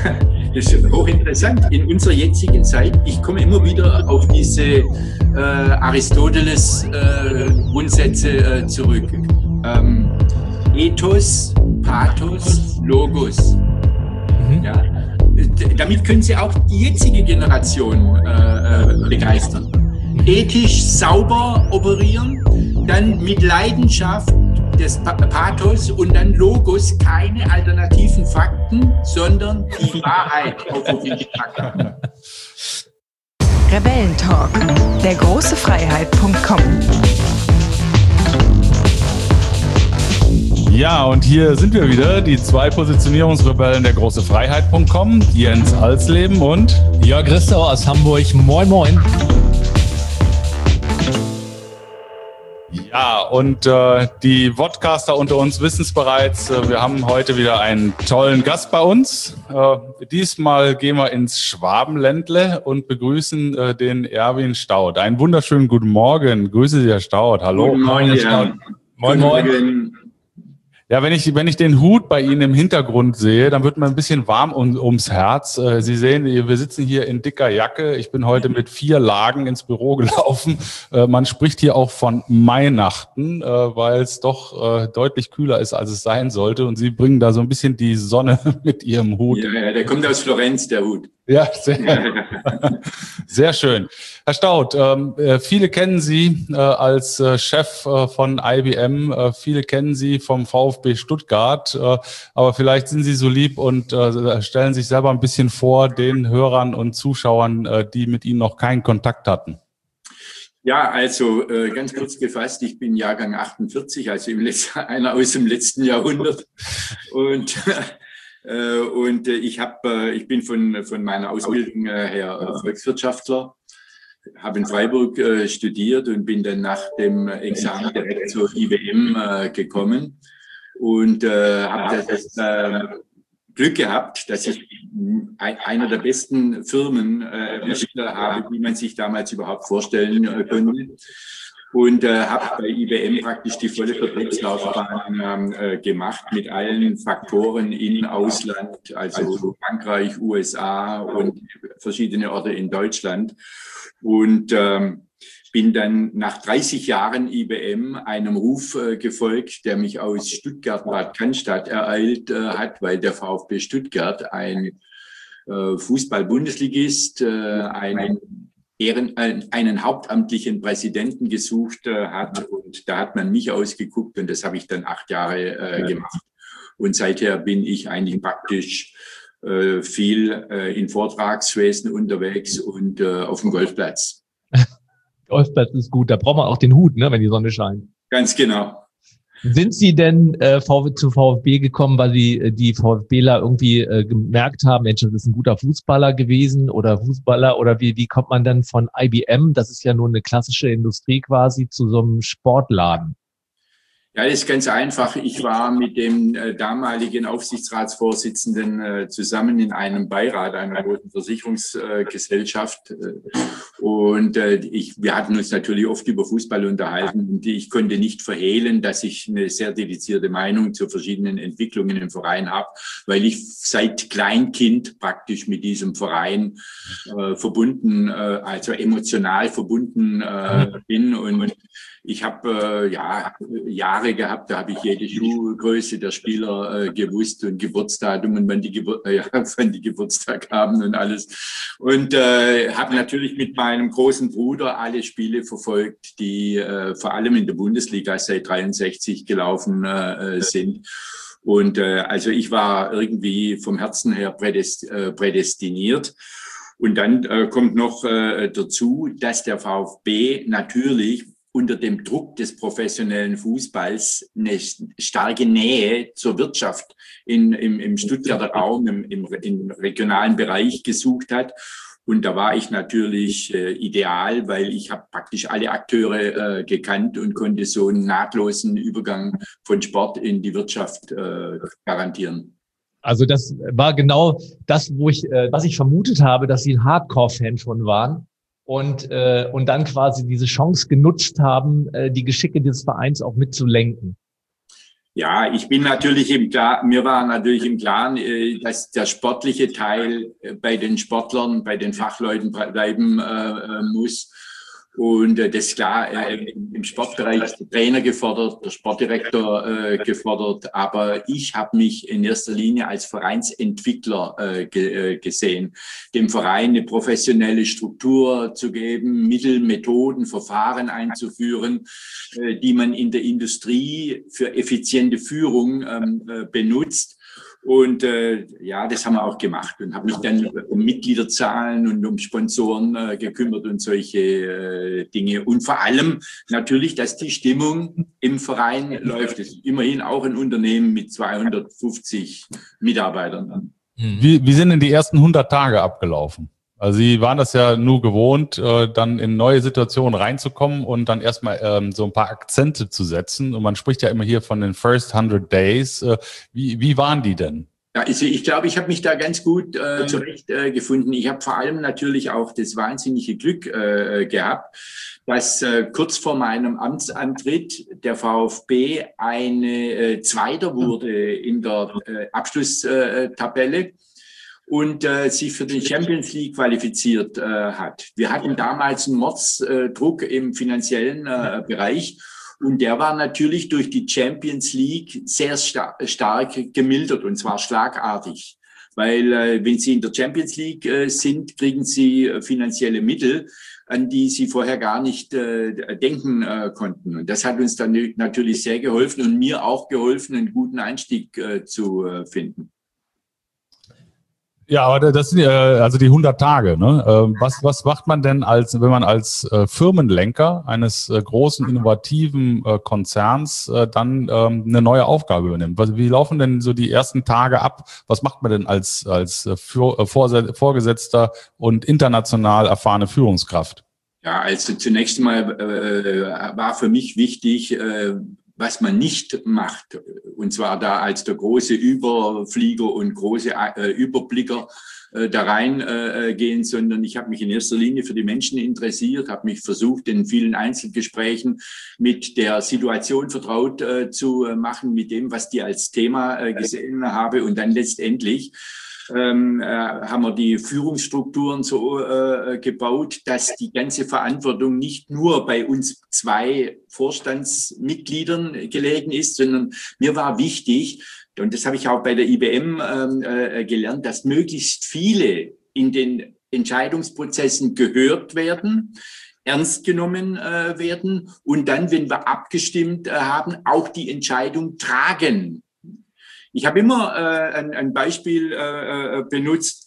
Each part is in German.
das ist hochinteressant. In unserer jetzigen Zeit, ich komme immer wieder auf diese Aristoteles-Grundsätze zurück. Ethos, Pathos, Logos. Ja? Damit können Sie auch die jetzige Generation begeistern. Ethisch sauber operieren, dann mit Leidenschaft des Pathos und dann Logos, keine alternativen Fakten, sondern die Wahrheit auf den Fakten. Rebellentalk, der große Freiheit.com. Ja, und hier sind wir wieder, die zwei Positionierungsrebellen der große Freiheit.com, Jens Alsleben und Jörg Rissau aus Hamburg. Moin, moin. Ja, und die Podcaster unter uns wissen es bereits, wir haben heute wieder einen tollen Gast bei uns. Diesmal gehen wir ins Schwabenländle und begrüßen den Erwin Staudt. Einen wunderschönen guten Morgen. Grüße Sie, Herr Staudt. Hallo. Guten Morgen, Herr Staudt. Moin, moin. Ja, wenn ich den Hut bei Ihnen im Hintergrund sehe, dann wird mir ein bisschen warm ums Herz. Sie sehen, wir sitzen hier in dicker Jacke. Ich bin heute mit 4 Lagen ins Büro gelaufen. Man spricht hier auch von Mainachten, weil es doch deutlich kühler ist, als es sein sollte. Und Sie bringen da so ein bisschen die Sonne mit Ihrem Hut. Ja, der kommt aus Florenz, der Hut. Ja, sehr schön. Herr Staudt, viele kennen Sie als Chef von IBM, viele kennen Sie vom VfB Stuttgart, aber vielleicht sind Sie so lieb und stellen sich selber ein bisschen vor den Hörern und Zuschauern, die mit Ihnen noch keinen Kontakt hatten. Ja, also ganz kurz gefasst, ich bin Jahrgang 48, also einer aus dem letzten Jahrhundert und ich bin von meiner Ausbildung her Volkswirtschaftler, habe in Freiburg studiert und bin dann nach dem Examen direkt zur IBM gekommen und habe das Glück gehabt, dass ich einer der besten Firmen habe, die man sich damals überhaupt vorstellen konnte. Und habe bei IBM praktisch die volle Vertriebslaufbahn gemacht mit allen Faktoren in Ausland, also Frankreich, USA und verschiedene Orte in Deutschland. Und bin dann nach 30 Jahren IBM einem Ruf gefolgt, der mich aus Stuttgart-Bad Cannstatt ereilt hat, weil der VfB Stuttgart ein Fußball-Bundesligist, einen hauptamtlichen Präsidenten gesucht hat und da hat man mich ausgeguckt und das habe ich dann 8 Jahre gemacht. Und seither bin ich eigentlich praktisch viel in Vortragswesen unterwegs und auf dem Golfplatz. Golfplatz ist gut, da braucht man auch den Hut, ne, wenn die Sonne scheint. Ganz genau. Sind Sie denn zu VfB gekommen, weil Sie die VfBler irgendwie gemerkt haben, Mensch, das ist ein guter Fußballer gewesen oder Fußballer oder wie kommt man dann von IBM, das ist ja nur eine klassische Industrie quasi, zu so einem Sportladen? Ja, das ist ganz einfach. Ich war mit dem damaligen Aufsichtsratsvorsitzenden zusammen in einem Beirat einer großen Versicherungsgesellschaft. Und wir hatten uns natürlich oft über Fußball unterhalten. Und ich konnte nicht verhehlen, dass ich eine sehr dedizierte Meinung zu verschiedenen Entwicklungen im Verein habe, weil ich seit Kleinkind praktisch mit diesem Verein verbunden, also emotional verbunden bin. Und ich habe Jahre gehabt, da habe ich jede Schuhgröße der Spieler gewusst und Geburtsdatum und wann die Geburtstag haben und alles. Und habe natürlich mit meinem großen Bruder alle Spiele verfolgt, die vor allem in der Bundesliga seit 63 gelaufen sind. Und also ich war irgendwie vom Herzen her prädestiniert. Und dann kommt noch dazu, dass der VfB natürlich unter dem Druck des professionellen Fußballs eine starke Nähe zur Wirtschaft im Stuttgarter Raum, im regionalen Bereich gesucht hat. Und da war ich natürlich ideal, weil ich habe praktisch alle Akteure gekannt und konnte so einen nahtlosen Übergang von Sport in die Wirtschaft garantieren. Also das war genau das, was ich vermutet habe, dass Sie ein Hardcore-Fan von waren. Und dann quasi diese Chance genutzt haben, die Geschicke des Vereins auch mitzulenken. Ja, ich bin natürlich im Klaren, mir war natürlich im Klaren, dass der sportliche Teil bei den Sportlern, bei den Fachleuten bleiben muss. Und das ist klar, im Sportbereich ist der Trainer gefordert, der Sportdirektor gefordert, aber ich habe mich in erster Linie als Vereinsentwickler gesehen, dem Verein eine professionelle Struktur zu geben, Mittel, Methoden, Verfahren einzuführen, die man in der Industrie für effiziente Führung benutzt. Und ja, das haben wir auch gemacht und habe mich dann um Mitgliederzahlen und um Sponsoren gekümmert und solche Dinge. Und vor allem natürlich, dass die Stimmung im Verein läuft. Es ist immerhin auch ein Unternehmen mit 250 Mitarbeitern. Wie sind denn die ersten 100 Tage abgelaufen? Also Sie waren das ja nur gewohnt, dann in neue Situationen reinzukommen und dann erstmal so ein paar Akzente zu setzen. Und man spricht ja immer hier von den First 100 Days. Wie waren die denn? Ja, also ich glaube, ich habe mich da ganz gut zurechtgefunden. Ich habe vor allem natürlich auch das wahnsinnige Glück gehabt, dass kurz vor meinem Amtsantritt der VfB eine Zweiter wurde in der Abschlusstabelle und sich für den Champions League qualifiziert hat. Wir hatten damals einen Mordsdruck im finanziellen Bereich und der war natürlich durch die Champions League sehr stark gemildert und zwar schlagartig. Weil wenn Sie in der Champions League sind, kriegen Sie finanzielle Mittel, an die Sie vorher gar nicht denken konnten. Und das hat uns dann natürlich sehr geholfen und mir auch geholfen, einen guten Einstieg zu finden. Ja, aber das sind also die 100 Tage. Ne? Was macht man denn, wenn man als Firmenlenker eines großen, innovativen Konzerns dann eine neue Aufgabe übernimmt? Wie laufen denn so die ersten Tage ab? Was macht man denn als Vorgesetzter und international erfahrene Führungskraft? Ja, also zunächst mal war für mich wichtig, was man nicht macht, und zwar da als der große Überflieger und große Überblicker da reingehen, sondern ich habe mich in erster Linie für die Menschen interessiert, habe mich versucht, in vielen Einzelgesprächen mit der Situation vertraut zu machen, mit dem, was die als Thema gesehen habe und dann letztendlich haben wir die Führungsstrukturen so gebaut, dass die ganze Verantwortung nicht nur bei uns 2 Vorstandsmitgliedern gelegen ist, sondern mir war wichtig, und das habe ich auch bei der IBM gelernt, dass möglichst viele in den Entscheidungsprozessen gehört werden, ernst genommen werden und dann, wenn wir abgestimmt haben, auch die Entscheidung tragen. Ich habe immer ein Beispiel benutzt,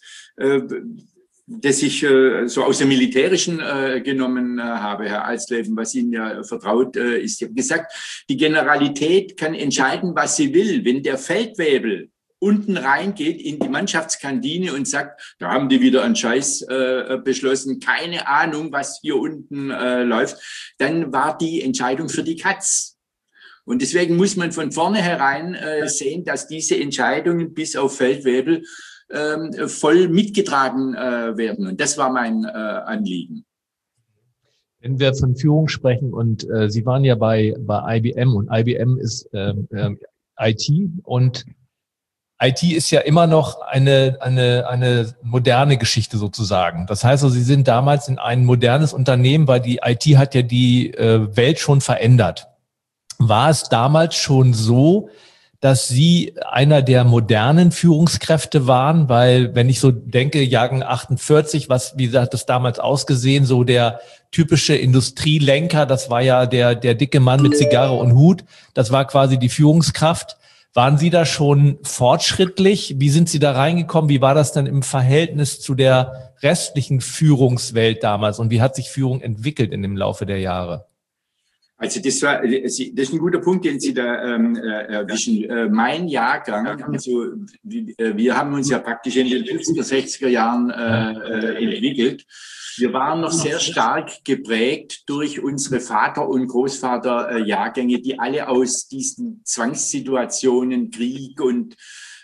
das ich so aus dem Militärischen genommen habe, Herr Alsleben, was Ihnen ja vertraut ist. Ich habe gesagt, die Generalität kann entscheiden, was sie will. Wenn der Feldwebel unten reingeht in die Mannschaftskantine und sagt, da haben die wieder einen Scheiß beschlossen, keine Ahnung, was hier unten läuft, dann war die Entscheidung für die Katz. Und deswegen muss man von vornherein sehen, dass diese Entscheidungen bis auf Feldwebel voll mitgetragen werden. Und das war mein Anliegen. Wenn wir von Führung sprechen und Sie waren ja bei IBM und IBM ist IT und IT ist ja immer noch eine moderne Geschichte sozusagen. Das heißt also, Sie sind damals in ein modernes Unternehmen, weil die IT hat ja die Welt schon verändert. War es damals schon so, dass Sie einer der modernen Führungskräfte waren? Weil, wenn ich so denke, Jahrgang 48, wie hat das damals ausgesehen? So der typische Industrielenker, das war ja der dicke Mann mit Zigarre und Hut. Das war quasi die Führungskraft. Waren Sie da schon fortschrittlich? Wie sind Sie da reingekommen? Wie war das dann im Verhältnis zu der restlichen Führungswelt damals? Und wie hat sich Führung entwickelt in dem Laufe der Jahre? Also das ist ein guter Punkt, den Sie da erwischen. Mein Jahrgang, also wir haben uns ja praktisch in den 50er, 60er Jahren entwickelt. Wir waren noch sehr stark geprägt durch unsere Vater- und Großvaterjahrgänge, die alle aus diesen Zwangssituationen, Krieg und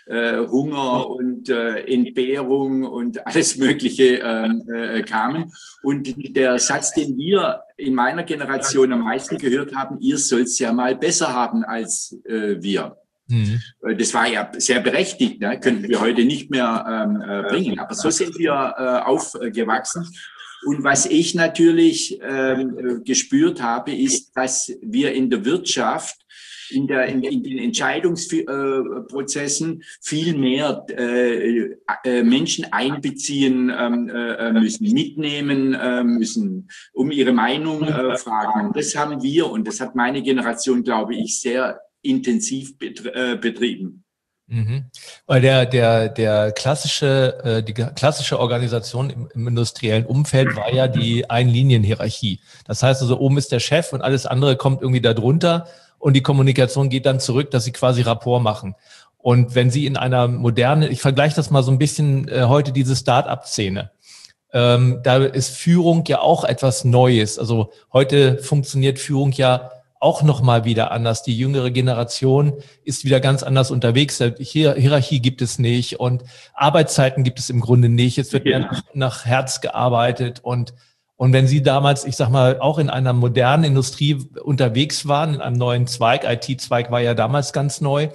Hunger und Entbehrung und alles Mögliche kamen. Und der Satz, den wir in meiner Generation am meisten gehört haben, ihr sollt's ja mal besser haben als wir. Das war ja sehr berechtigt, ne? Könnten wir heute nicht mehr bringen. Aber so sind wir aufgewachsen. Und was ich natürlich gespürt habe, ist, dass wir in der Wirtschaft, in den Entscheidungsprozessen viel mehr Menschen einbeziehen müssen, mitnehmen müssen, um ihre Meinung fragen. Und das haben wir, und das hat meine Generation, glaube ich, sehr intensiv betrieben. Mhm. Weil die klassische Organisation im industriellen Umfeld war ja die Einlinienhierarchie. Das heißt also, oben ist der Chef und alles andere kommt irgendwie da drunter und die Kommunikation geht dann zurück, dass sie quasi Rapport machen. Und wenn Sie in einer modernen, ich vergleiche das mal so ein bisschen heute diese Start-up-Szene, da ist Führung ja auch etwas Neues. Also heute funktioniert Führung ja auch nochmal wieder anders. Die jüngere Generation ist wieder ganz anders unterwegs. Hierarchie gibt es nicht und Arbeitszeiten gibt es im Grunde nicht. Es wird nach Herz gearbeitet und wenn Sie damals, ich sag mal, auch in einer modernen Industrie unterwegs waren, in einem neuen Zweig, IT-Zweig war ja damals ganz neu,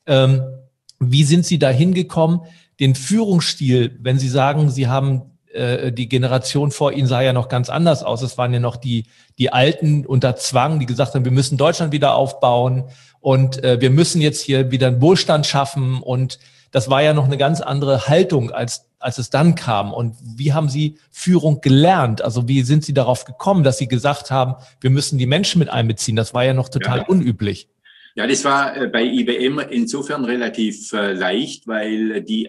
wie sind Sie da hingekommen, den Führungsstil, wenn Sie sagen, Sie haben die Generation vor Ihnen sah ja noch ganz anders aus. Es waren ja noch die Alten unter Zwang, die gesagt haben, wir müssen Deutschland wieder aufbauen und wir müssen jetzt hier wieder einen Wohlstand schaffen. Und das war ja noch eine ganz andere Haltung, als es dann kam. Und wie haben Sie Führung gelernt? Also wie sind Sie darauf gekommen, dass Sie gesagt haben, wir müssen die Menschen mit einbeziehen? Das war ja noch total unüblich. Ja, das war bei IBM insofern relativ leicht, weil die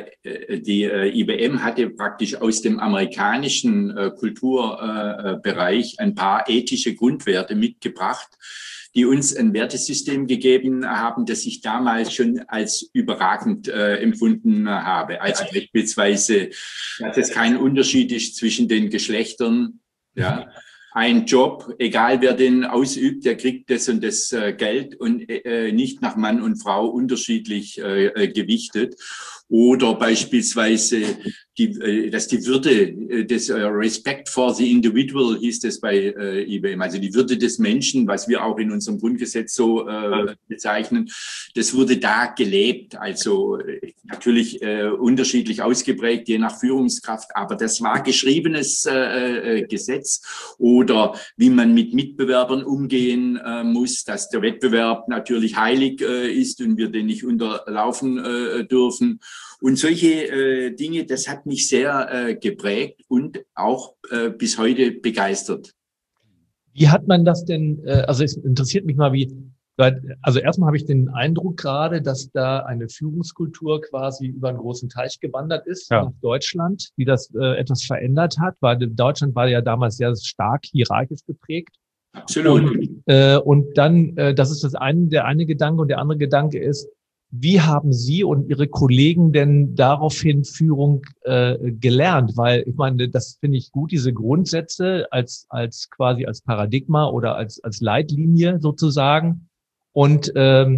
IBM hatte praktisch aus dem amerikanischen Kulturbereich ein paar ethische Grundwerte mitgebracht, die uns ein Wertesystem gegeben haben, das ich damals schon als überragend empfunden habe. Also beispielsweise, dass es kein Unterschied ist zwischen den Geschlechtern, ja. Ein Job, egal wer den ausübt, der kriegt das und das Geld und nicht nach Mann und Frau unterschiedlich gewichtet. Oder beispielsweise, dass die Würde, das Respect for the Individual hieß das bei IBM, also die Würde des Menschen, was wir auch in unserem Grundgesetz so bezeichnen, das wurde da gelebt. Also natürlich unterschiedlich ausgeprägt, je nach Führungskraft, aber das war geschriebenes Gesetz. Oder wie man mit Mitbewerbern umgehen muss, dass der Wettbewerb natürlich heilig ist und wir den nicht unterlaufen dürfen. Und solche Dinge, das hat mich sehr geprägt und auch bis heute begeistert. Wie hat man das denn, also es interessiert mich mal, also erstmal habe ich den Eindruck gerade, dass da eine Führungskultur quasi über einen großen Teich gewandert ist nach Deutschland, die das etwas verändert hat, weil Deutschland war ja damals sehr stark hierarchisch geprägt. Absolut. Und dann, das ist der eine Gedanke, und der andere Gedanke ist, wie haben Sie und Ihre Kollegen denn daraufhin Führung gelernt? Weil ich meine, das finde ich gut, diese Grundsätze als quasi als Paradigma oder als Leitlinie sozusagen. Und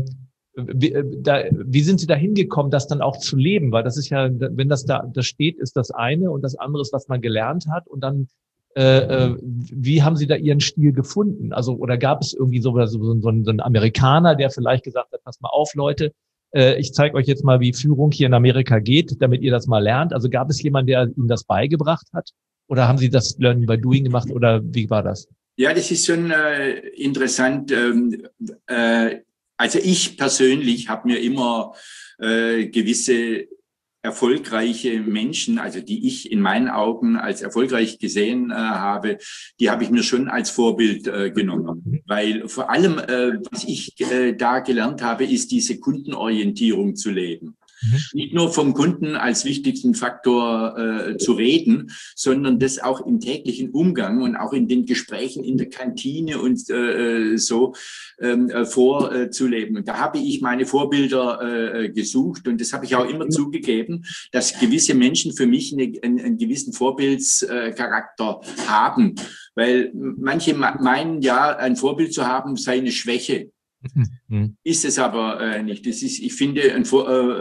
wie sind Sie da hingekommen, das dann auch zu leben? Weil das ist ja, wenn das da steht, ist das eine und das andere ist, was man gelernt hat. Und dann wie haben Sie da Ihren Stil gefunden? Also oder gab es irgendwie so einen Amerikaner, der vielleicht gesagt hat, pass mal auf, Leute, ich zeige euch jetzt mal, wie Führung hier in Amerika geht, damit ihr das mal lernt. Also gab es jemanden, der Ihnen das beigebracht hat? Oder haben Sie das Learning by Doing gemacht? Oder wie war das? Ja, das ist schon interessant. Also ich persönlich habe mir immer gewisse erfolgreiche Menschen, also die ich in meinen Augen als erfolgreich gesehen habe, die habe ich mir schon als Vorbild genommen. Weil vor allem, was ich da gelernt habe, ist diese Kundenorientierung zu leben. Nicht nur vom Kunden als wichtigsten Faktor zu reden, sondern das auch im täglichen Umgang und auch in den Gesprächen in der Kantine und so vorzuleben. Und da habe ich meine Vorbilder gesucht und das habe ich auch immer zugegeben, dass gewisse Menschen für mich einen gewissen Vorbildscharakter haben. Weil manche meinen ja, ein Vorbild zu haben sei eine Schwäche. Ist es aber nicht. Ich finde, ein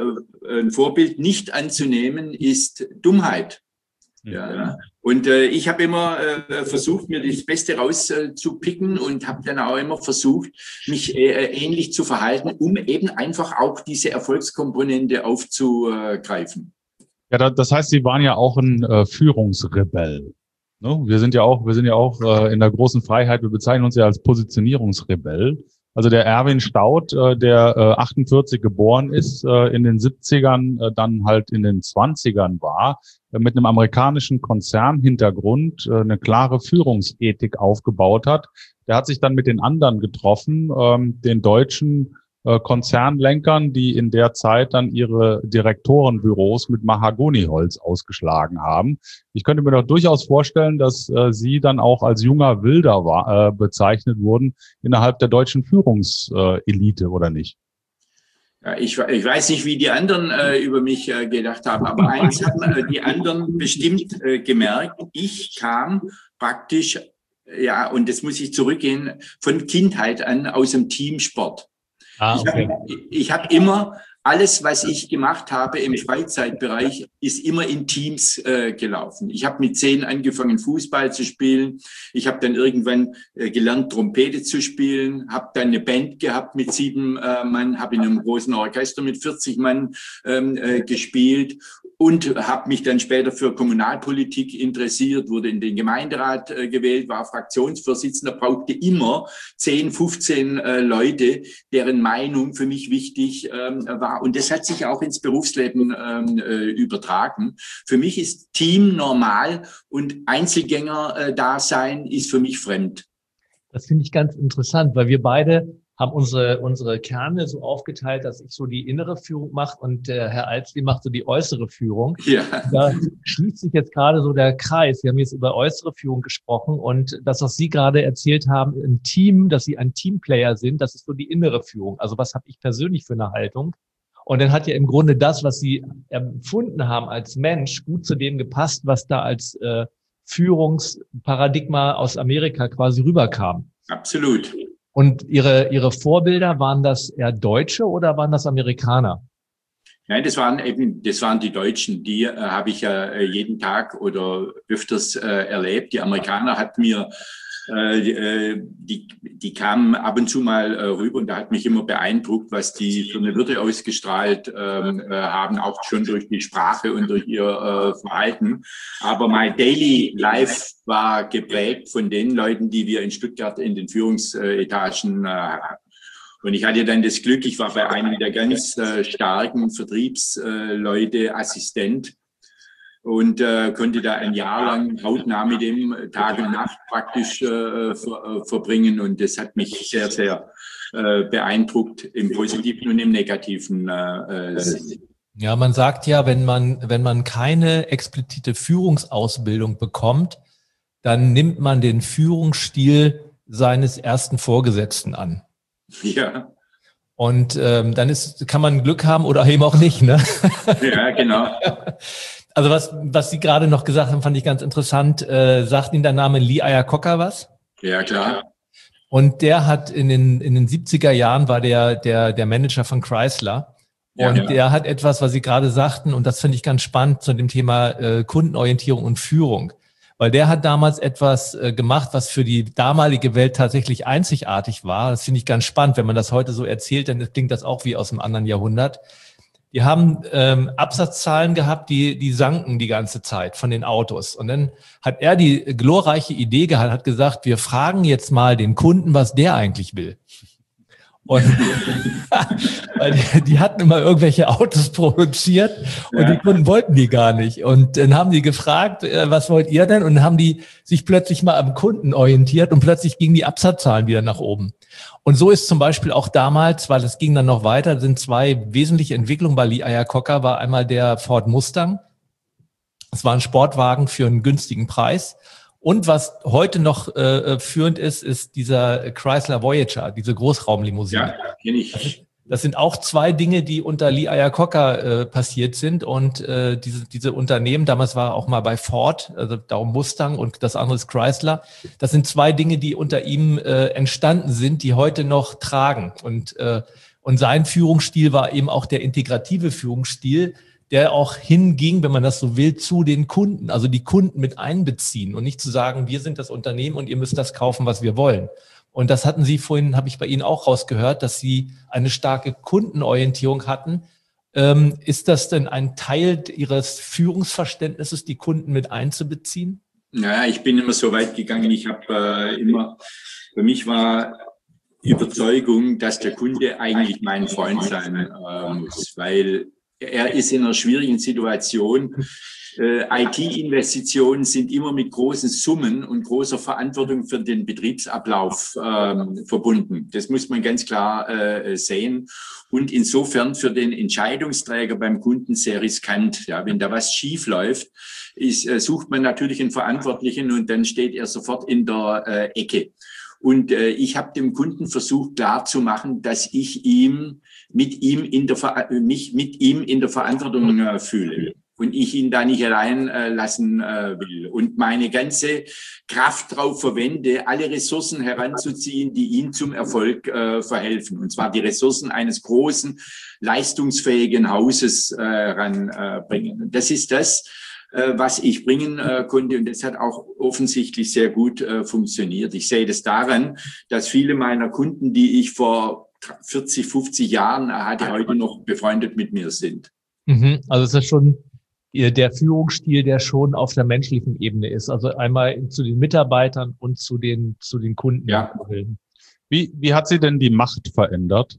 Vorbild nicht anzunehmen ist Dummheit. Ja. Und ich habe immer versucht, mir das Beste rauszupicken und habe dann auch immer versucht, mich ähnlich zu verhalten, um eben einfach auch diese Erfolgskomponente aufzugreifen. Ja, das heißt, Sie waren ja auch ein Führungsrebell. Ne? Wir sind ja auch in der großen Freiheit, wir bezeichnen uns ja als Positionierungsrebell. Also der Erwin Staudt, der 48 geboren ist, in den 70ern, dann halt in den 20ern war, mit einem amerikanischen Konzernhintergrund eine klare Führungsethik aufgebaut hat. Der hat sich dann mit den anderen getroffen, den deutschen Konzernlenkern, die in der Zeit dann ihre Direktorenbüros mit Mahagoniholz ausgeschlagen haben. Ich könnte mir doch durchaus vorstellen, dass Sie dann auch als junger Wilder bezeichnet wurden innerhalb der deutschen Führungselite, oder nicht? Ja, ich weiß nicht, wie die anderen über mich gedacht haben, aber eins haben die anderen bestimmt gemerkt. Ich kam praktisch, ja, und das muss ich zurückgehen, von Kindheit an aus dem Teamsport. Okay. Ich hab immer, alles, was ich gemacht habe im Freizeitbereich, ist immer in Teams gelaufen. Ich habe mit 10 angefangen, Fußball zu spielen. Ich habe dann irgendwann gelernt, Trompete zu spielen, habe dann eine Band gehabt mit 7 Mann, habe in einem großen Orchester mit 40 Mann gespielt und habe mich dann später für Kommunalpolitik interessiert, wurde in den Gemeinderat gewählt, war Fraktionsvorsitzender, brauchte immer 10, 15 Leute, deren Meinung für mich wichtig war. Und das hat sich auch ins Berufsleben übertragen. Für mich ist Team normal und Einzelgänger-Dasein ist für mich fremd. Das finde ich ganz interessant, weil wir beide haben unsere Kerne so aufgeteilt, dass ich so die innere Führung mache und Herr Alsli macht so die äußere Führung. Ja. Da schließt sich jetzt gerade so der Kreis. Wir haben jetzt über äußere Führung gesprochen und das, was Sie gerade erzählt haben im Team, dass Sie ein Teamplayer sind, das ist so die innere Führung. Also was habe ich persönlich für eine Haltung? Und dann hat ja im Grunde das, was Sie empfunden haben als Mensch, gut zu dem gepasst, was da als Führungsparadigma aus Amerika quasi rüberkam. Absolut. Und Ihre Vorbilder, waren das eher Deutsche oder waren das Amerikaner? Nein, das waren die Deutschen. Die habe ich ja jeden Tag oder öfters erlebt. Die Amerikaner hat mir die kamen ab und zu mal rüber und da hat mich immer beeindruckt, was die für eine Würde ausgestrahlt haben, auch schon durch die Sprache und durch ihr Verhalten. Aber mein Daily Life war geprägt von den Leuten, die wir in Stuttgart in den Führungsetagen hatten. Und ich hatte dann das Glück, ich war bei einem der ganz starken Vertriebsleute Assistent und konnte da ein Jahr lang hautnah mit dem Tag und Nacht praktisch verbringen. Und das hat mich sehr, sehr beeindruckt im Positiven und im Negativen Sinne. Ja, man sagt ja, wenn man keine explizite Führungsausbildung bekommt, dann nimmt man den Führungsstil seines ersten Vorgesetzten an. Ja. Und dann kann man Glück haben oder eben auch nicht, ne? Ja, genau. Also was Sie gerade noch gesagt haben, fand ich ganz interessant. Sagt Ihnen der Name Lee Iacocca was? Ja, klar. Und der hat in den 70er Jahren war der Manager von Chrysler. Und ja, der hat etwas, was Sie gerade sagten, und das finde ich ganz spannend zu dem Thema Kundenorientierung und Führung. Weil der hat damals etwas gemacht, was für die damalige Welt tatsächlich einzigartig war. Das finde ich ganz spannend. Wenn man das heute so erzählt, dann klingt das auch wie aus einem anderen Jahrhundert. Die haben Absatzzahlen gehabt, die sanken die ganze Zeit von den Autos. Und dann hat er die glorreiche Idee gehabt, hat gesagt, wir fragen jetzt mal den Kunden, was der eigentlich will. Und weil die hatten immer irgendwelche Autos produziert und die Kunden wollten die gar nicht. Und dann haben die gefragt, was wollt ihr denn? Und dann haben die sich plötzlich mal am Kunden orientiert und plötzlich gingen die Absatzzahlen wieder nach oben. Und so ist zum Beispiel auch damals, weil es ging dann noch weiter, sind 2 wesentliche Entwicklungen bei Lee Iacocca, war einmal der Ford Mustang. Es war ein Sportwagen für einen günstigen Preis. Und was heute noch führend ist dieser Chrysler Voyager, diese Großraumlimousine. Ja, kenne ich. Das sind auch zwei Dinge, die unter Lee Iacocca passiert sind. Und diese Unternehmen, damals war er auch mal bei Ford, also darum Mustang und das andere ist Chrysler. Das sind zwei Dinge, die unter ihm entstanden sind, die heute noch tragen. Und sein Führungsstil war eben auch der integrative Führungsstil, der auch hinging, wenn man das so will, zu den Kunden, also die Kunden mit einbeziehen und nicht zu sagen, wir sind das Unternehmen und ihr müsst das kaufen, was wir wollen. Und das hatten Sie vorhin, habe ich bei Ihnen auch rausgehört, dass Sie eine starke Kundenorientierung hatten. Ist das denn ein Teil Ihres Führungsverständnisses, die Kunden mit einzubeziehen? Naja, ich bin immer so weit gegangen. Ich habe für mich war Überzeugung, dass der Kunde eigentlich mein Freund sein muss, weil er ist in einer schwierigen Situation. IT-Investitionen sind immer mit großen Summen und großer Verantwortung für den Betriebsablauf verbunden. Das muss man ganz klar sehen. Und insofern für den Entscheidungsträger beim Kunden sehr riskant. Ja, wenn da was schief läuft, sucht man natürlich einen Verantwortlichen und dann steht er sofort in der Ecke. Und ich habe dem Kunden versucht klarzumachen, dass ich mich mit ihm in der Verantwortung fühle und ich ihn da nicht allein lassen will und meine ganze Kraft darauf verwende, alle Ressourcen heranzuziehen, die ihm zum Erfolg verhelfen. Und zwar die Ressourcen eines großen, leistungsfähigen Hauses ranbringen. Und das ist das, was ich bringen konnte. Und das hat auch offensichtlich sehr gut funktioniert. Ich sehe das daran, dass viele meiner Kunden, die ich vor 40, 50 Jahren hatte, heute noch befreundet mit mir sind. Also es ist schon der Führungsstil, der schon auf der menschlichen Ebene ist. Also einmal zu den Mitarbeitern und zu den Kunden. Ja. Wie hat sie denn die Macht verändert?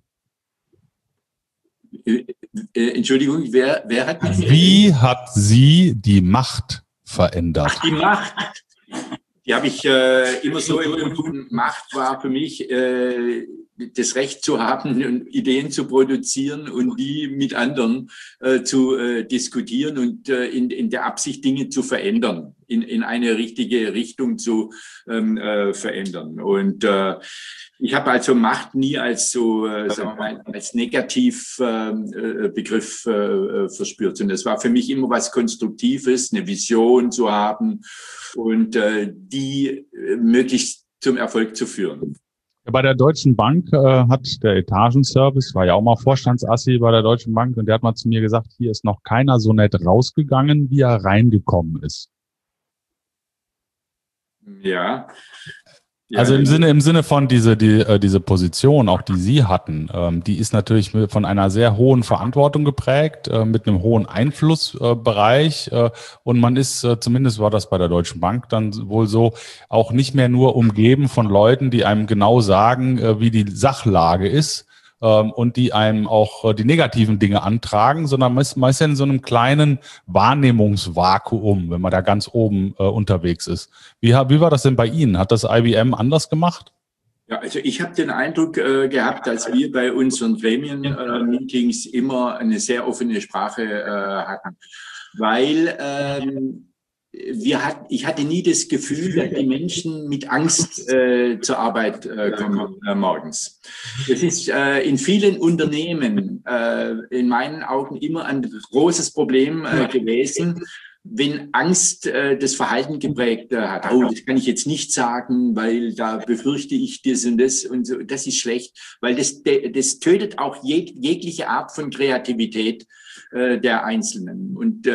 Entschuldigung, wer hat mich? Wie hat sie die Macht verändert? Ach, die Macht. Die habe ich immer so empfunden. Macht war für mich das Recht zu haben, Ideen zu produzieren und die mit anderen zu diskutieren und in der Absicht, Dinge zu verändern, in eine richtige Richtung zu verändern. Und ich habe also Macht nie als so sagen wir mal, als Negativbegriff verspürt. Und das war für mich immer was Konstruktives, eine Vision zu haben und die möglichst zum Erfolg zu führen. Bei der Deutschen Bank hat der Etagenservice, war ja auch mal Vorstandsassi bei der Deutschen Bank, und der hat mal zu mir gesagt, hier ist noch keiner so nett rausgegangen, wie er reingekommen ist. Ja. Also im Sinne von diese Position, auch die Sie hatten, die ist natürlich von einer sehr hohen Verantwortung geprägt, mit einem hohen Einflussbereich, und man ist, zumindest war das bei der Deutschen Bank dann wohl so, auch nicht mehr nur umgeben von Leuten, die einem genau sagen, wie die Sachlage ist, und die einem auch die negativen Dinge antragen, sondern man ist ja in so einem kleinen Wahrnehmungsvakuum, wenn man da ganz oben unterwegs ist. Wie war das denn bei Ihnen? Hat das IBM anders gemacht? Ja, also ich habe den Eindruck gehabt, dass wir bei unseren Gremien-Meetings immer eine sehr offene Sprache hatten, weil ich hatte nie das Gefühl, dass die Menschen mit Angst zur Arbeit kommen morgens. Das ist in vielen Unternehmen in meinen Augen immer ein großes Problem gewesen, wenn Angst das Verhalten geprägt hat. Oh, das kann ich jetzt nicht sagen, weil da befürchte ich das und das und so. Das ist schlecht, weil das tötet auch jegliche Art von Kreativität der Einzelnen. Und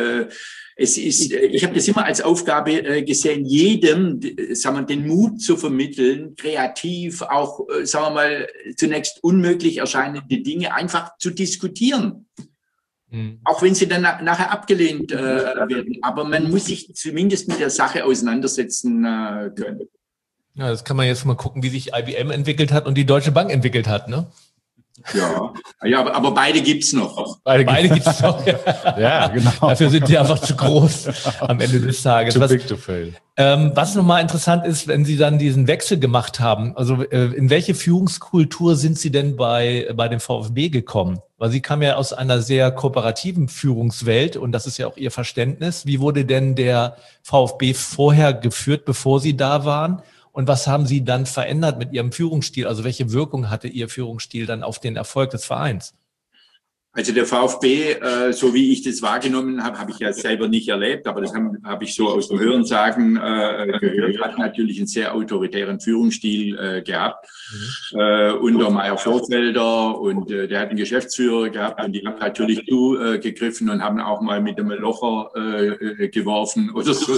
ich habe das immer als Aufgabe gesehen, jedem, sagen wir, den Mut zu vermitteln, kreativ, auch, sagen wir mal, zunächst unmöglich erscheinende Dinge einfach zu diskutieren. Auch wenn sie dann nachher abgelehnt werden. Aber man muss sich zumindest mit der Sache auseinandersetzen können. Ja, das kann man jetzt mal gucken, wie sich IBM entwickelt hat und die Deutsche Bank entwickelt hat, ne? Ja, aber beide gibt's noch. Beide gibt's noch. Ja, genau. Dafür sind die einfach zu groß am Ende des Tages. Too big to fail. Was nochmal interessant ist, wenn Sie dann diesen Wechsel gemacht haben, also in welche Führungskultur sind Sie denn bei dem VfB gekommen? Weil Sie kamen ja aus einer sehr kooperativen Führungswelt und das ist ja auch Ihr Verständnis. Wie wurde denn der VfB vorher geführt, bevor Sie da waren? Und was haben Sie dann verändert mit Ihrem Führungsstil? Also welche Wirkung hatte Ihr Führungsstil dann auf den Erfolg des Vereins? Also der VfB, so wie ich das wahrgenommen habe, habe ich ja selber nicht erlebt, aber das habe ich so aus dem Hörensagen gehört, hat natürlich einen sehr autoritären Führungsstil gehabt, unter Meyer Vorfelder, und der hat einen Geschäftsführer gehabt und die haben natürlich zugegriffen und haben auch mal mit einem Locher geworfen oder so.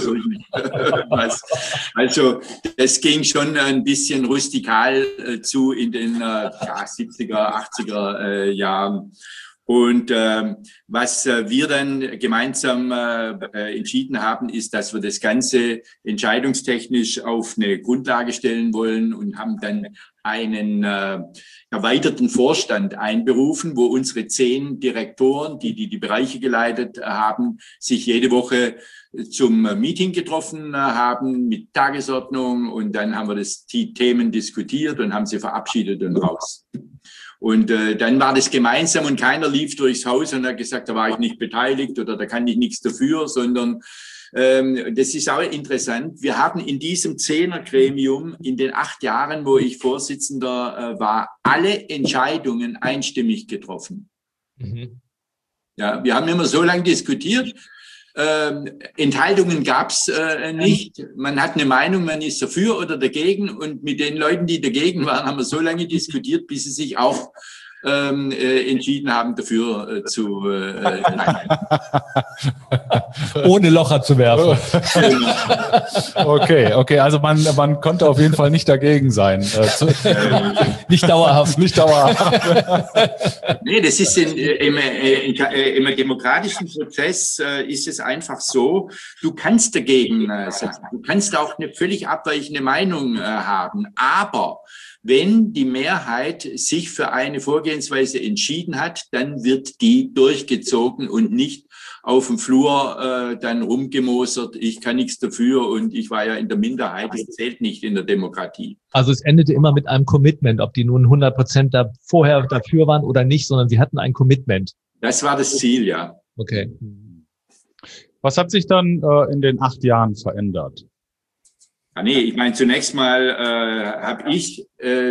Also das ging schon ein bisschen rustikal zu in den 70er, 80er Jahren. Und was wir dann gemeinsam entschieden haben, ist, dass wir das Ganze entscheidungstechnisch auf eine Grundlage stellen wollen und haben dann einen erweiterten Vorstand einberufen, wo unsere 10 Direktoren, die Bereiche geleitet haben, sich jede Woche zum Meeting getroffen haben mit Tagesordnung, und dann haben wir die Themen diskutiert und haben sie verabschiedet und raus. Und dann war das gemeinsam und keiner lief durchs Haus und hat gesagt, da war ich nicht beteiligt oder da kann ich nichts dafür, sondern das ist auch interessant. Wir haben in diesem 10er-Gremium in den 8 Jahren, wo ich Vorsitzender war, alle Entscheidungen einstimmig getroffen. Mhm. Ja, wir haben immer so lange diskutiert. Enthaltungen gab's nicht. Man hat eine Meinung, man ist dafür oder dagegen, und mit den Leuten, die dagegen waren, haben wir so lange diskutiert, bis sie sich auch entschieden haben, dafür zu ohne Locher zu werfen. Okay, also man konnte auf jeden Fall nicht dagegen sein. Nicht dauerhaft. Nicht dauerhaft. Nee, das ist im demokratischen Prozess ist es einfach so, du kannst dagegen sein. Du kannst auch eine völlig abweichende Meinung haben, aber wenn die Mehrheit sich für eine Vorgehensweise entschieden hat, dann wird die durchgezogen und nicht auf dem Flur dann rumgemosert, ich kann nichts dafür und ich war ja in der Minderheit. Das zählt nicht in der Demokratie. Also es endete immer mit einem Commitment, ob die nun 100% da vorher dafür waren oder nicht, sondern sie hatten ein Commitment. Das war das Ziel, ja. Okay. Was hat sich dann in den 8 Jahren verändert? Nee, ich meine, zunächst mal habe ich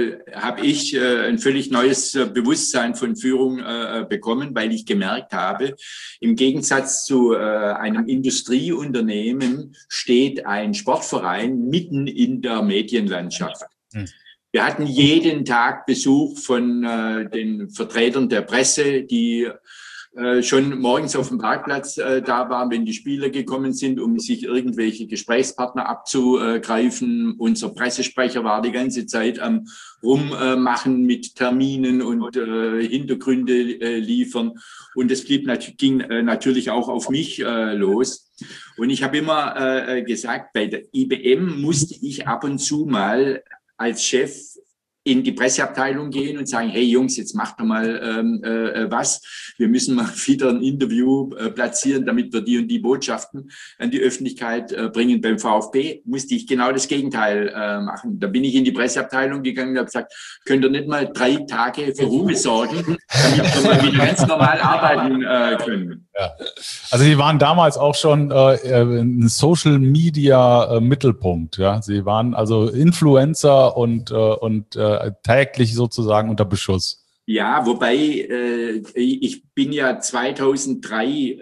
ein völlig neues Bewusstsein von Führung bekommen, weil ich gemerkt habe, im Gegensatz zu einem Industrieunternehmen steht ein Sportverein mitten in der Medienlandschaft. Wir hatten jeden Tag Besuch von den Vertretern der Presse, die schon morgens auf dem Parkplatz da waren, wenn die Spieler gekommen sind, um sich irgendwelche Gesprächspartner abzugreifen. Unser Pressesprecher war die ganze Zeit am Rummachen mit Terminen und Hintergründe liefern. Und es ging natürlich auch auf mich los. Und ich habe immer gesagt, bei der IBM musste ich ab und zu mal als Chef in die Presseabteilung gehen und sagen, hey Jungs, jetzt macht doch mal was. Wir müssen mal wieder ein Interview platzieren, damit wir die und die Botschaften an die Öffentlichkeit bringen. Beim VfB musste ich genau das Gegenteil machen. Da bin ich in die Presseabteilung gegangen und habe gesagt, könnt ihr nicht mal 3 Tage für Ruhe sorgen, damit wir mal wieder ganz normal arbeiten können. Ja. Also Sie waren damals auch schon ein Social Media Mittelpunkt. Ja, Sie waren also Influencer und täglich sozusagen unter Beschuss. Ja, wobei ich bin ja 2003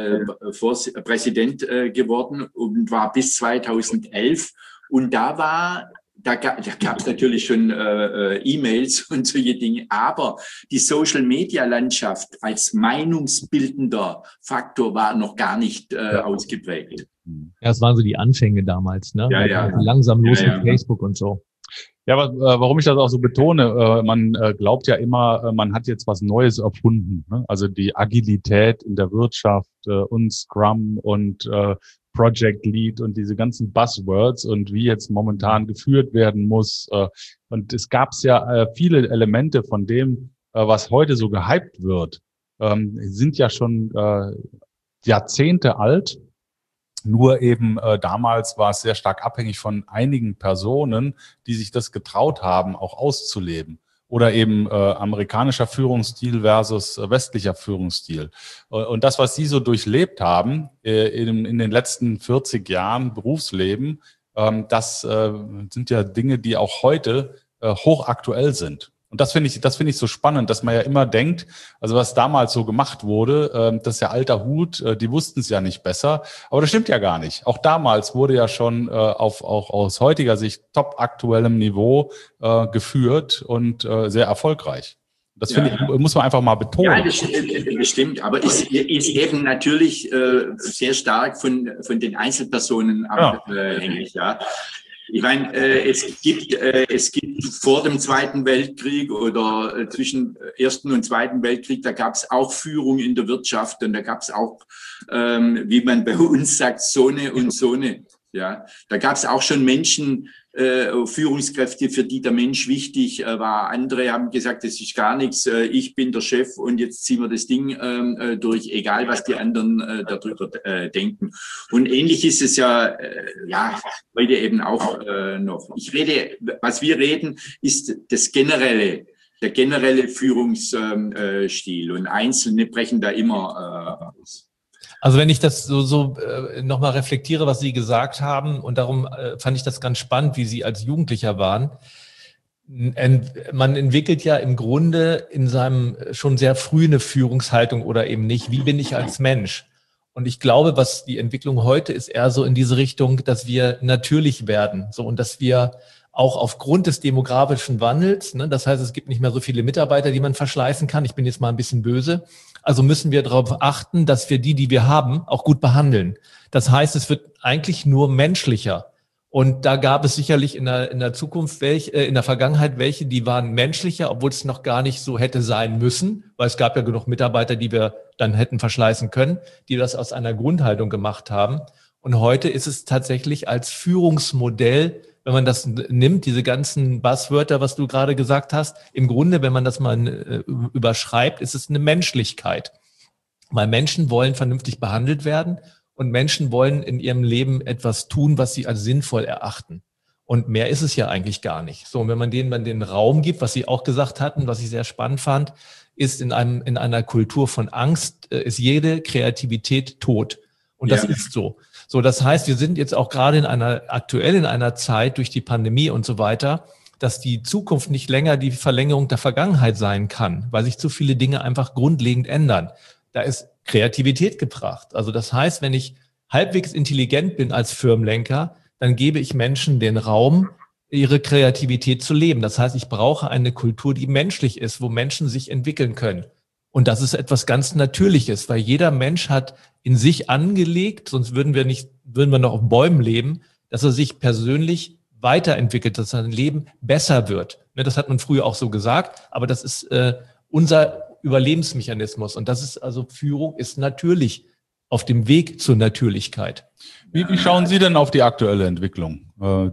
Präsident geworden und war bis 2011, und da gab es natürlich schon E-Mails und solche Dinge, aber die Social-Media-Landschaft als meinungsbildender Faktor war noch gar nicht ausgeprägt. Ja, das waren so die Anfänge damals, ne? Ja. Langsam los mit Facebook und so. Ja, warum ich das auch so betone, man glaubt ja immer, man hat jetzt was Neues erfunden, ne? Also die Agilität in der Wirtschaft und Scrum und Project Lead und diese ganzen Buzzwords und wie jetzt momentan geführt werden muss. Und es gab ja viele Elemente von dem, was heute so gehypt wird, sind ja schon Jahrzehnte alt. Nur eben damals war es sehr stark abhängig von einigen Personen, die sich das getraut haben, auch auszuleben. Oder eben amerikanischer Führungsstil versus westlicher Führungsstil. Und das, was Sie so durchlebt haben in den letzten 40 Jahren Berufsleben, Das sind ja Dinge, die auch heute hochaktuell sind. Und das finde ich so spannend, dass man ja immer denkt, also was damals so gemacht wurde, das ist ja alter Hut, die wussten es ja nicht besser. Aber das stimmt ja gar nicht. Auch damals wurde ja schon auch aus heutiger Sicht top aktuellem Niveau geführt und sehr erfolgreich. Das finde ich, muss man einfach mal betonen. Ja, das stimmt. Aber es ist eben natürlich sehr stark von den Einzelpersonen abhängig. Ja. Ich meine, es gibt vor dem Zweiten Weltkrieg oder zwischen Ersten und Zweiten Weltkrieg, da gab es auch Führung in der Wirtschaft und da gab es auch, wie man bei uns sagt, Sonne und Sonne. Ja, da gab es auch schon Menschen, Führungskräfte, für die der Mensch wichtig war. Andere haben gesagt, das ist gar nichts, ich bin der Chef und jetzt ziehen wir das Ding durch, egal was die anderen darüber denken. Und ähnlich ist es ja heute eben auch noch. Was wir reden, ist der generelle Führungsstil und Einzelne brechen da immer aus. Also wenn ich das so nochmal reflektiere, was Sie gesagt haben, und darum fand ich das ganz spannend, wie Sie als Jugendlicher waren. Man entwickelt ja im Grunde in seinem schon sehr früh eine Führungshaltung oder eben nicht. Wie bin ich als Mensch? Und ich glaube, was die Entwicklung heute ist, eher so in diese Richtung, dass wir natürlich werden, so, und dass wir auch aufgrund des demografischen Wandels, ne, das heißt, es gibt nicht mehr so viele Mitarbeiter, die man verschleißen kann. Ich bin jetzt mal ein bisschen böse. Also müssen wir darauf achten, dass wir die wir haben, auch gut behandeln. Das heißt, es wird eigentlich nur menschlicher. Und da gab es sicherlich in der Zukunft in der Vergangenheit welche, die waren menschlicher, obwohl es noch gar nicht so hätte sein müssen, weil es gab ja genug Mitarbeiter, die wir dann hätten verschleißen können, die das aus einer Grundhaltung gemacht haben. Und heute ist es tatsächlich als Führungsmodell, wenn man das nimmt, diese ganzen Buzzwörter, was du gerade gesagt hast, im Grunde, wenn man das mal überschreibt, ist es eine Menschlichkeit. Weil Menschen wollen vernünftig behandelt werden und Menschen wollen in ihrem Leben etwas tun, was sie als sinnvoll erachten. Und mehr ist es ja eigentlich gar nicht. So, und wenn man denen den Raum gibt, was Sie auch gesagt hatten, was ich sehr spannend fand, ist in einer Kultur von Angst, ist jede Kreativität tot. Und das ist so. So, das heißt, wir sind jetzt auch gerade aktuell in einer Zeit durch die Pandemie und so weiter, dass die Zukunft nicht länger die Verlängerung der Vergangenheit sein kann, weil sich zu viele Dinge einfach grundlegend ändern. Da ist Kreativität gebracht. Also das heißt, wenn ich halbwegs intelligent bin als Firmenlenker, dann gebe ich Menschen den Raum, ihre Kreativität zu leben. Das heißt, ich brauche eine Kultur, die menschlich ist, wo Menschen sich entwickeln können. Und das ist etwas ganz Natürliches, weil jeder Mensch hat in sich angelegt, sonst würden wir noch auf Bäumen leben, dass er sich persönlich weiterentwickelt, dass sein Leben besser wird. Das hat man früher auch so gesagt, aber das ist unser Überlebensmechanismus. Und das ist also, Führung ist natürlich auf dem Weg zur Natürlichkeit. Wie schauen Sie denn auf die aktuelle Entwicklung?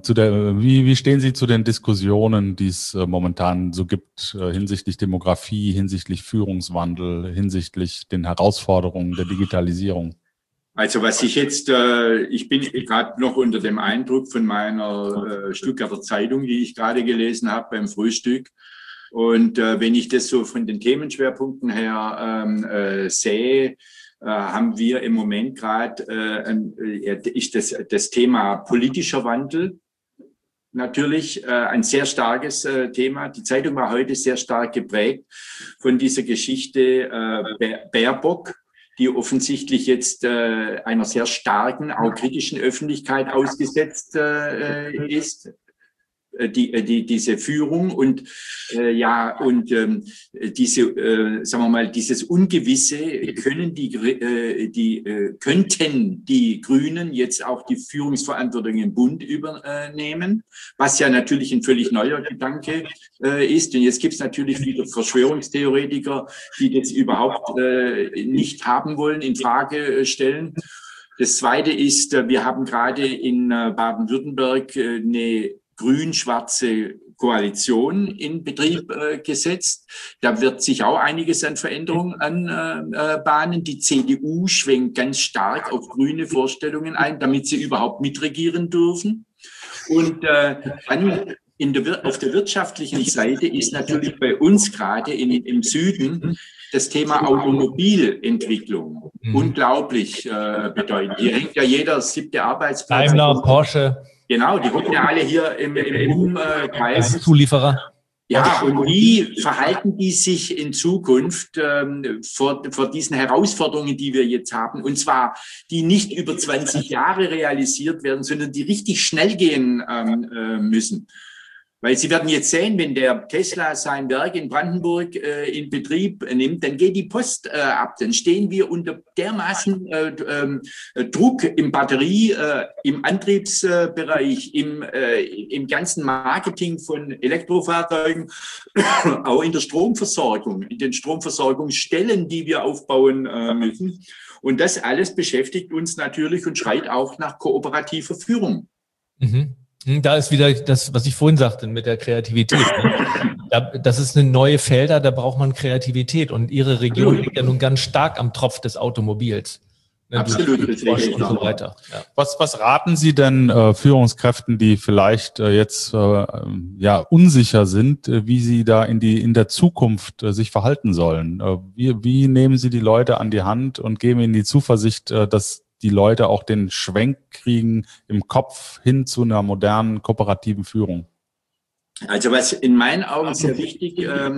Wie stehen Sie zu den Diskussionen, die es momentan so gibt hinsichtlich Demografie, hinsichtlich Führungswandel, hinsichtlich den Herausforderungen der Digitalisierung? Also was ich jetzt, ich bin gerade noch unter dem Eindruck von meiner Stuttgarter Zeitung, die ich gerade gelesen habe beim Frühstück. Und wenn ich das so von den Themenschwerpunkten her sehe, haben wir im Moment gerade, ist das Thema politischer Wandel natürlich ein sehr starkes Thema. Die Zeitung war heute sehr stark geprägt von dieser Geschichte Baerbock, die offensichtlich jetzt einer sehr starken, auch kritischen Öffentlichkeit ausgesetzt ist. Diese Führung und diese, sagen wir mal, dieses Ungewisse könnten die Grünen jetzt auch die Führungsverantwortung im Bund übernehmen, was ja natürlich ein völlig neuer Gedanke ist. Und jetzt gibt es natürlich wieder Verschwörungstheoretiker, die das überhaupt nicht haben wollen, in Frage stellen. Das Zweite ist, wir haben gerade in Baden-Württemberg eine grün-schwarze Koalition in Betrieb gesetzt. Da wird sich auch einiges an Veränderungen anbahnen. Die CDU schwenkt ganz stark auf grüne Vorstellungen ein, damit sie überhaupt mitregieren dürfen. Und dann auf der wirtschaftlichen Seite ist natürlich bei uns gerade im Süden das Thema Automobilentwicklung unglaublich bedeutend. Hier hängt ja jeder 7. Arbeitsplatz. Daimler, Porsche. Genau, die hocken ja alle hier im Umkreis. Als Zulieferer. Ja, und wie verhalten die sich in Zukunft vor diesen Herausforderungen, die wir jetzt haben? Und zwar, die nicht über 20 Jahre realisiert werden, sondern die richtig schnell gehen müssen. Weil Sie werden jetzt sehen, wenn der Tesla sein Werk in Brandenburg in Betrieb nimmt, dann geht die Post ab. Dann stehen wir unter dermaßen Druck im Batterie, im Antriebsbereich, im ganzen Marketing von Elektrofahrzeugen, auch in der Stromversorgung, in den Stromversorgungsstellen, die wir aufbauen müssen. Und das alles beschäftigt uns natürlich und schreit auch nach kooperativer Führung. Mhm. Da ist wieder das, was ich vorhin sagte mit der Kreativität. Das ist eine neue Felder, da braucht man Kreativität. Und Ihre Region liegt ja nun ganz stark am Tropf des Automobils. Absolut. Und so weiter. Ja. Was raten Sie denn Führungskräften, die vielleicht jetzt unsicher sind, wie sie da in der Zukunft sich verhalten sollen? Wie nehmen Sie die Leute an die Hand und geben ihnen die Zuversicht, dass die Leute auch den Schwenk kriegen im Kopf hin zu einer modernen kooperativen Führung? Also was in meinen Augen sehr wichtig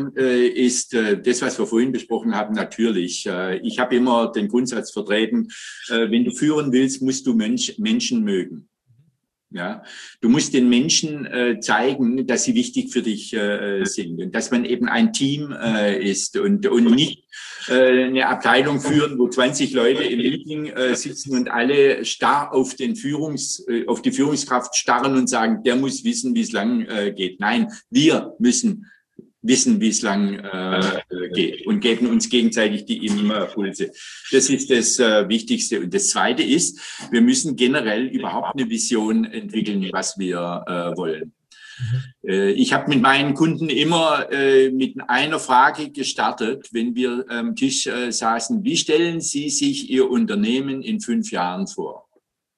ist, das, was wir vorhin besprochen haben, natürlich. Ich habe immer den Grundsatz vertreten, wenn du führen willst, musst du Menschen mögen. Ja, du musst den Menschen zeigen, dass sie wichtig für dich sind und dass man eben ein Team ist und nicht eine Abteilung führen, wo 20 Leute im Meeting sitzen und alle starr auf die Führungskraft starren und sagen, der muss wissen, wie es lang geht. Nein, wir müssen wissen, wie es lang geht und geben uns gegenseitig die Impulse. Das ist das Wichtigste. Und das Zweite ist, wir müssen generell überhaupt eine Vision entwickeln, was wir wollen. Ich habe mit meinen Kunden immer mit einer Frage gestartet, wenn wir am Tisch saßen: Wie stellen Sie sich Ihr Unternehmen in 5 Jahren vor?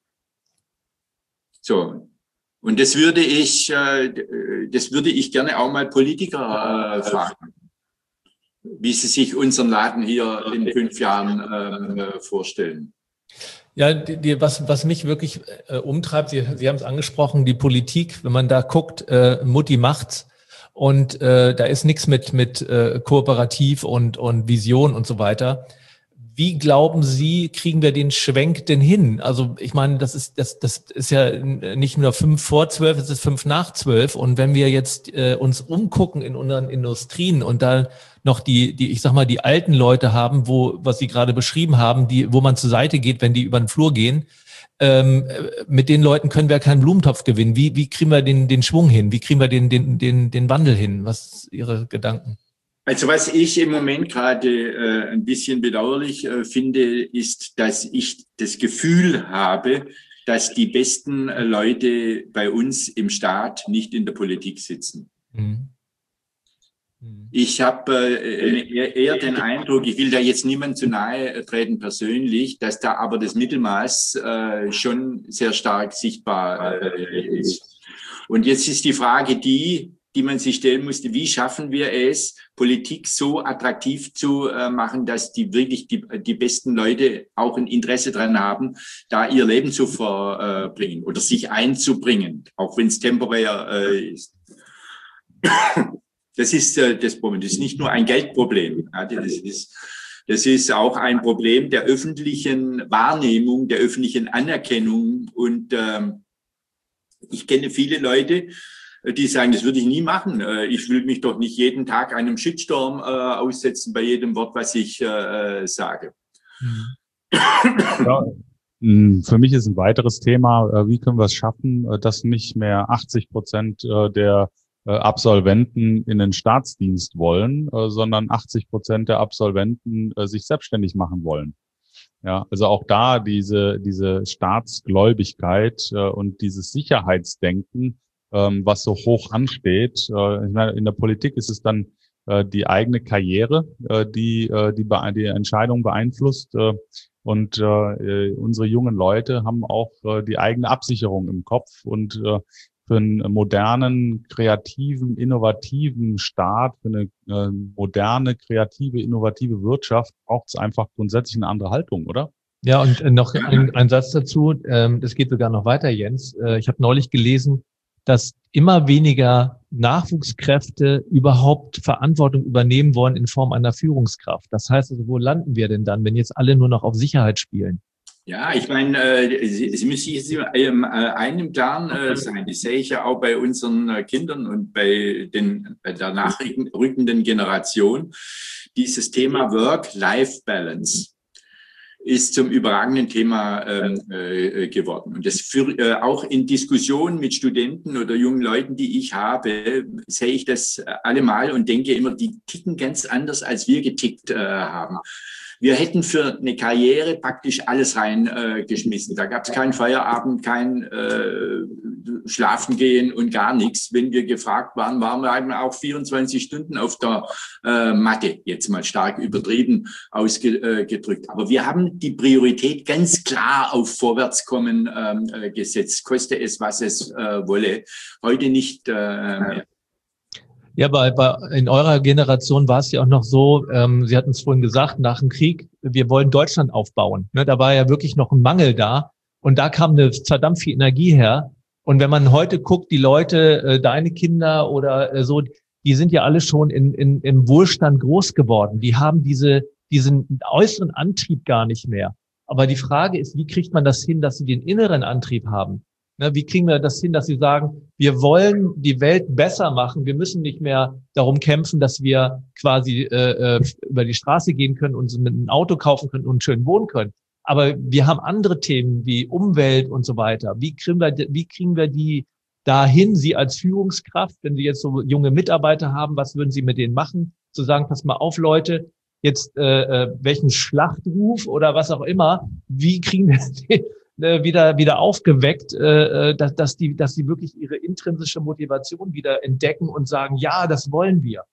So. Und das würde ich gerne auch mal Politiker fragen, wie sie sich unseren Laden hier in 5 Jahren vorstellen. Ja, was mich wirklich umtreibt, Sie haben es angesprochen, die Politik, wenn man da guckt, Mutti macht's. Und da ist nichts mit Kooperativ und Vision und so weiter. Wie glauben Sie, kriegen wir den Schwenk denn hin? Also ich meine, das ist ja nicht nur 5 vor 12, es ist 5 nach 12. Und wenn wir jetzt uns umgucken in unseren Industrien und da noch ich sag mal, die alten Leute haben, was Sie gerade beschrieben haben, wo man zur Seite geht, wenn die über den Flur gehen, mit den Leuten können wir keinen Blumentopf gewinnen. Wie kriegen wir den Schwung hin? Wie kriegen wir den Wandel hin? Was sind Ihre Gedanken? Also was ich im Moment gerade ein bisschen bedauerlich finde, ist, dass ich das Gefühl habe, dass die besten Leute bei uns im Staat nicht in der Politik sitzen. Mhm. Ich habe eher den Eindruck, ich will da jetzt niemand zu nahe treten persönlich, dass da aber das Mittelmaß schon sehr stark sichtbar ist. Und jetzt ist die Frage die man sich stellen musste: Wie schaffen wir es, Politik so attraktiv zu machen, dass die wirklich die besten Leute auch ein Interesse dran haben, da ihr Leben zu verbringen oder sich einzubringen, auch wenn es temporär ist. Das ist das Problem. Das ist nicht nur ein Geldproblem. Das ist auch ein Problem der öffentlichen Wahrnehmung, der öffentlichen Anerkennung. Und ich kenne viele Leute, die sagen, das würde ich nie machen. Ich will mich doch nicht jeden Tag einem Shitstorm aussetzen bei jedem Wort, was ich sage. Ja. Für mich ist ein weiteres Thema, wie können wir es schaffen, dass nicht mehr 80% der Absolventen in den Staatsdienst wollen, sondern 80% der Absolventen sich selbstständig machen wollen. Ja, also auch da diese Staatsgläubigkeit und dieses Sicherheitsdenken, was so hoch ansteht. Ich meine, in der Politik ist es dann die eigene Karriere, die Entscheidung beeinflusst. Und unsere jungen Leute haben auch die eigene Absicherung im Kopf. Und für einen modernen, kreativen, innovativen Staat, für eine moderne, kreative, innovative Wirtschaft braucht es einfach grundsätzlich eine andere Haltung, oder? Ja, und noch ein Satz dazu. Das geht sogar noch weiter, Jens. Ich habe neulich gelesen, dass immer weniger Nachwuchskräfte überhaupt Verantwortung übernehmen wollen in Form einer Führungskraft. Das heißt also, wo landen wir denn dann, wenn jetzt alle nur noch auf Sicherheit spielen? Ja, ich meine, Sie müssen sich jetzt einem Klaren sein. Das sehe ich ja auch bei unseren Kindern und bei der nachrückenden Generation. Dieses Thema Work-Life-Balance ist zum überragenden Thema geworden. Und das auch in Diskussionen mit Studenten oder jungen Leuten, die ich habe, sehe ich das allemal und denke immer, die ticken ganz anders, als wir getickt haben. Wir hätten für eine Karriere praktisch alles reingeschmissen. Da gab es keinen Feierabend, kein Schlafen gehen und gar nichts. Wenn wir gefragt waren, waren wir eben auch 24 Stunden auf der Matte, jetzt mal stark übertrieben ausgedrückt. Aber wir haben die Priorität ganz klar auf Vorwärtskommen gesetzt, koste es, was es wolle. Heute nicht mehr. Ja, in eurer Generation war es ja auch noch so, Sie hatten es vorhin gesagt, nach dem Krieg, wir wollen Deutschland aufbauen. Ne, da war ja wirklich noch ein Mangel da und da kam eine verdammt viel Energie her. Und wenn man heute guckt, die Leute, deine Kinder oder so, die sind ja alle schon im Wohlstand groß geworden. Die haben diesen äußeren Antrieb gar nicht mehr. Aber die Frage ist, wie kriegt man das hin, dass sie den inneren Antrieb haben? Wie kriegen wir das hin, dass sie sagen, wir wollen die Welt besser machen, wir müssen nicht mehr darum kämpfen, dass wir quasi über die Straße gehen können und ein Auto kaufen können und schön wohnen können. Aber wir haben andere Themen wie Umwelt und so weiter. Wie kriegen wir die dahin, Sie als Führungskraft, wenn Sie jetzt so junge Mitarbeiter haben, was würden Sie mit denen machen? Zu sagen, pass mal auf, Leute, jetzt welchen Schlachtruf oder was auch immer, wie kriegen wir die wieder aufgeweckt, dass die wirklich ihre intrinsische Motivation wieder entdecken und sagen, ja, das wollen wir.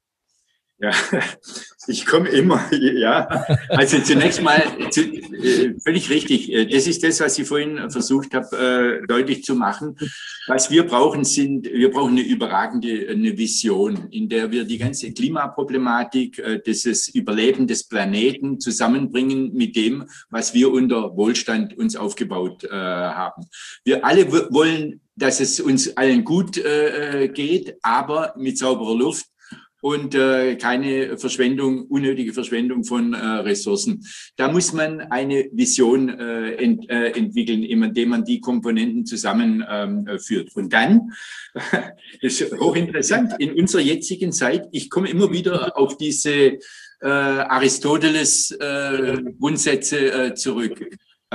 Ja, ich komme immer, ja. Also zunächst mal, völlig richtig. Das ist das, was ich vorhin versucht habe, deutlich zu machen. Was wir brauchen, wir brauchen eine überragende Vision, in der wir die ganze Klimaproblematik, das Überleben des Planeten zusammenbringen mit dem, was wir unter Wohlstand uns aufgebaut haben. Wir alle wollen, dass es uns allen gut geht, aber mit sauberer Luft und keine unnötige Verschwendung von Ressourcen. Da muss man eine Vision entwickeln, indem man die Komponenten zusammenführt. Und dann, das ist hochinteressant, in unserer jetzigen Zeit, ich komme immer wieder auf diese Aristoteles Grundsätze zurück.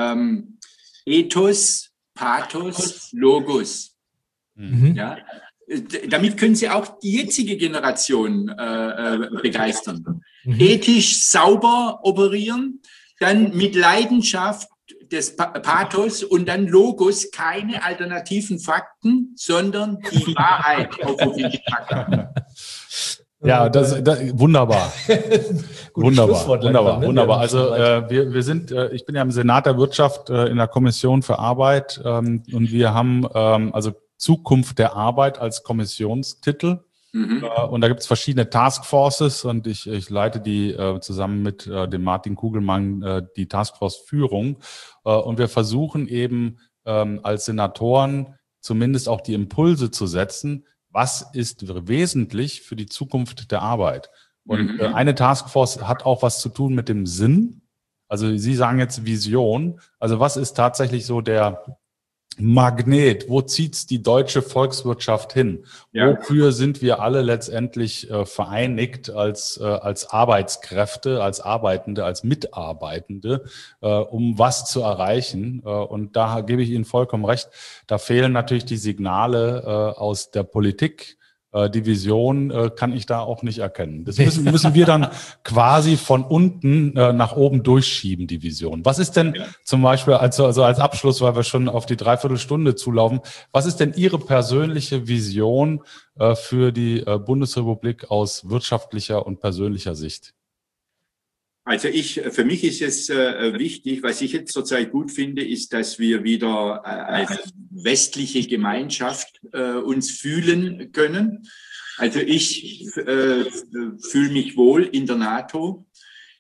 Ethos, Pathos, Logos. Mhm. Ja. Damit können Sie auch die jetzige Generation begeistern. Mhm. Ethisch sauber operieren, dann mit Leidenschaft des Pathos und dann Logos, keine alternativen Fakten, sondern die Wahrheit auf den Tisch packen. Ja, das wunderbar. Wunderbar. Also wir sind, ich bin ja im Senat der Wirtschaft in der Kommission für Arbeit und wir haben also Zukunft der Arbeit als Kommissionstitel. Mhm. Und da gibt es verschiedene Taskforces und ich leite die zusammen mit dem Martin Kugelmann die Taskforce-Führung. Und wir versuchen eben als Senatoren zumindest auch die Impulse zu setzen, was ist wesentlich für die Zukunft der Arbeit. Und eine Taskforce hat auch was zu tun mit dem Sinn. Also Sie sagen jetzt Vision. Also was ist tatsächlich so der Magnet, wo zieht's die deutsche Volkswirtschaft hin? Ja. Wofür sind wir alle letztendlich vereinigt als Arbeitskräfte, als Arbeitende, als Mitarbeitende, um was zu erreichen? Und da gebe ich Ihnen vollkommen recht, da fehlen natürlich die Signale aus der Politik. Die Vision kann ich da auch nicht erkennen. Das müssen wir dann quasi von unten nach oben durchschieben, die Vision. Was ist denn zum Beispiel, also als Abschluss, weil wir schon auf die Dreiviertelstunde zulaufen, was ist denn Ihre persönliche Vision für die Bundesrepublik aus wirtschaftlicher und persönlicher Sicht? Also für mich ist es wichtig, was ich jetzt zurzeit gut finde, ist, dass wir wieder als westliche Gemeinschaft uns fühlen können. Also ich fühle mich wohl in der NATO.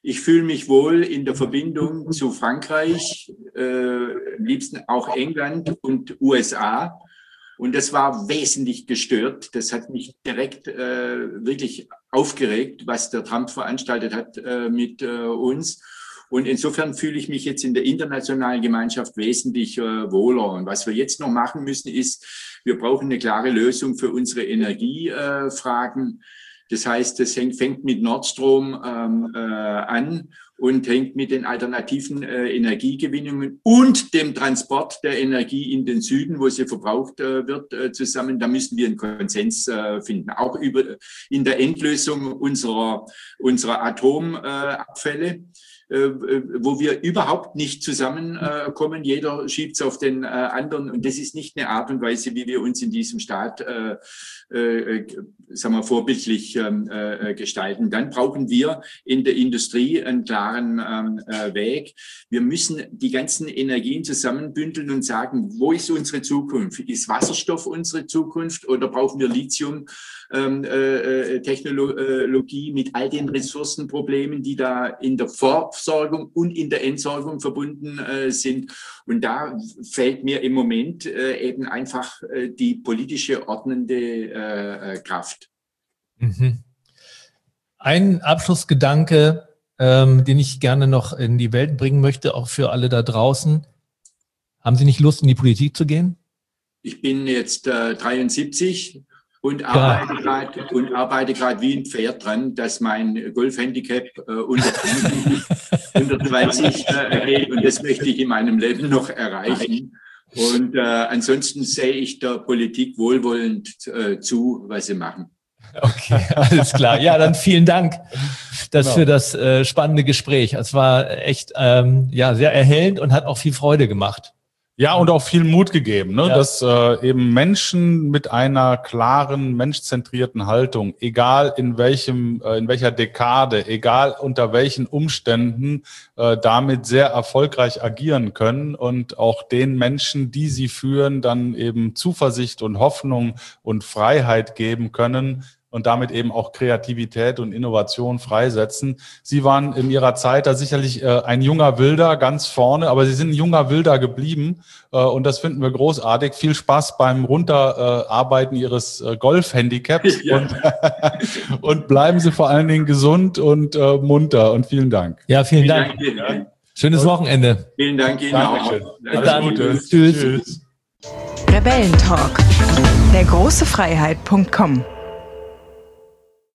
Ich fühle mich wohl in der Verbindung zu Frankreich, am liebsten auch England und USA. Und das war wesentlich gestört. Das hat mich direkt wirklich aufgeregt, was der Trump veranstaltet hat mit uns. Und insofern fühle ich mich jetzt in der internationalen Gemeinschaft wesentlich wohler. Und was wir jetzt noch machen müssen, ist, wir brauchen eine klare Lösung für unsere Energiefragen. Das heißt, das fängt mit Nord Stream an und hängt mit den alternativen Energiegewinnungen und dem Transport der Energie in den Süden, wo sie verbraucht wird, zusammen. Da müssen wir einen Konsens finden, auch in der Endlösung unserer Atomabfälle, wo wir überhaupt nicht zusammenkommen. Jeder schiebt es auf den anderen. Und das ist nicht eine Art und Weise, wie wir uns in diesem Staat vorbildlich gestalten. Dann brauchen wir in der Industrie einen klaren Weg. Wir müssen die ganzen Energien zusammenbündeln und sagen, wo ist unsere Zukunft? Ist Wasserstoff unsere Zukunft oder brauchen wir Lithium? Technologie mit all den Ressourcenproblemen, die da in der Vorversorgung und in der Entsorgung verbunden sind. Und da fehlt mir im Moment eben einfach die politische ordnende Kraft. Mhm. Ein Abschlussgedanke, den ich gerne noch in die Welt bringen möchte, auch für alle da draußen. Haben Sie nicht Lust, in die Politik zu gehen? Ich bin jetzt 73 und arbeite gerade wie ein Pferd dran, dass mein Golfhandicap unter 120 erhält. Und das möchte ich in meinem Leben noch erreichen. Und ansonsten sehe ich der Politik wohlwollend zu, was sie machen. Okay, alles klar. Ja, dann vielen Dank für das spannende Gespräch. Es war echt sehr erhellend und hat auch viel Freude gemacht. Ja, und auch viel Mut gegeben, ne? Ja. Dass eben Menschen mit einer klaren, menschzentrierten Haltung, egal in welcher Dekade, egal unter welchen Umständen, damit sehr erfolgreich agieren können und auch den Menschen, die sie führen, dann eben Zuversicht und Hoffnung und Freiheit geben können und damit eben auch Kreativität und Innovation freisetzen. Sie waren in Ihrer Zeit da sicherlich ein junger Wilder ganz vorne, aber Sie sind ein junger Wilder geblieben und das finden wir großartig. Viel Spaß beim Runterarbeiten Ihres Golf-Handicaps und bleiben Sie vor allen Dingen gesund und munter und vielen Dank. Ja, vielen Dank. Schönes Wochenende. Vielen Dank Ihnen auch. Alles Gute. Tschüss. Rebellentalk, der große Freiheit.com